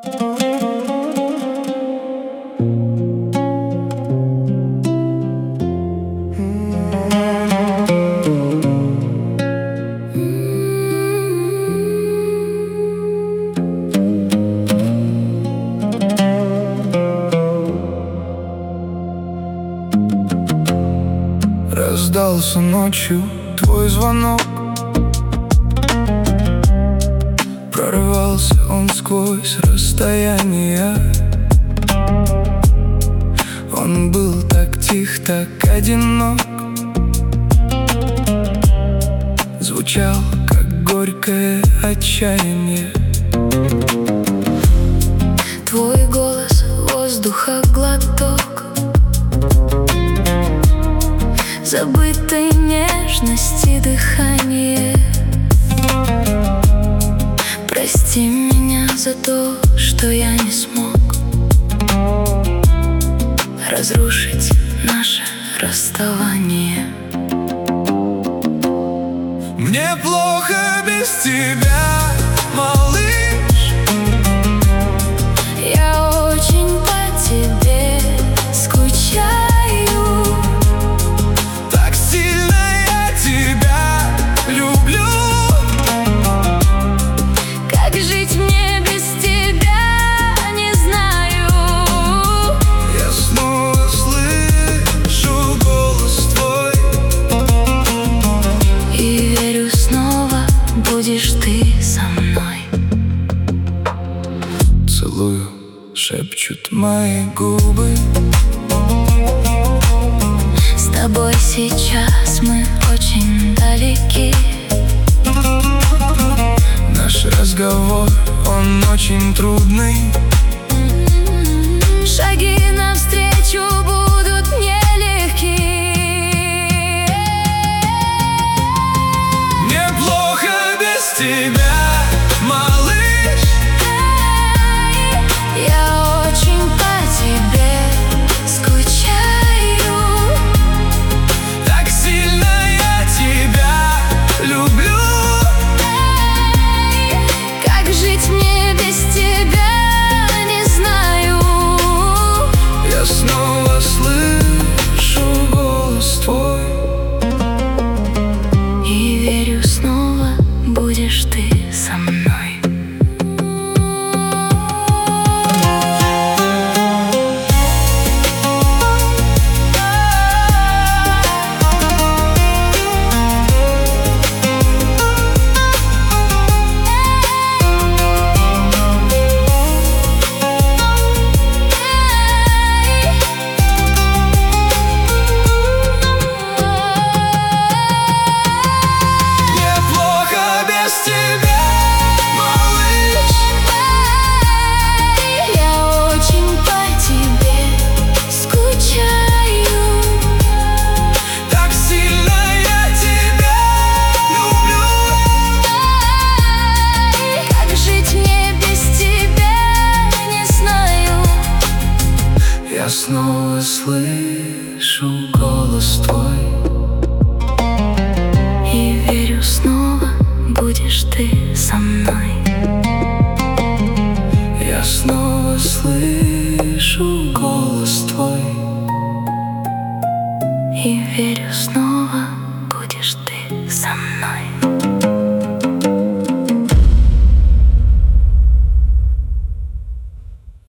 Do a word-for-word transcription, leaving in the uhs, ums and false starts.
Раздался ночью твой звонок, прорвался он сквозь расстояние. Он был так тих, так одинок, звучал, как горькое отчаяние. Твой голос, воздуха глоток, забытой нежности дыхание. Прости меня за то, что я не смог разрушить наше расставание. Мне плохо без тебя, малыш. Я очень по тебе скучаю. Так сильно я тебя люблю. Как жить мне без тебя, не знаю. Я снова слышу голос твой И верю, снова будешь ты со мной. Целую, шепчут мои губы. С тобой сейчас мы очень далеки. Наш разговор, он очень трудный. Шаги навстречу будут нелегки. Мне плохо без тебя, малыш. Я очень по тебе скучаю. Так сильно я тебя люблю. Как жить мне без тебя, не знаю. Я снова слышу голос твой И верю, снова будешь ты со мной. Я снова слышу голос твой И верю, снова будешь ты со мной. Я снова слышу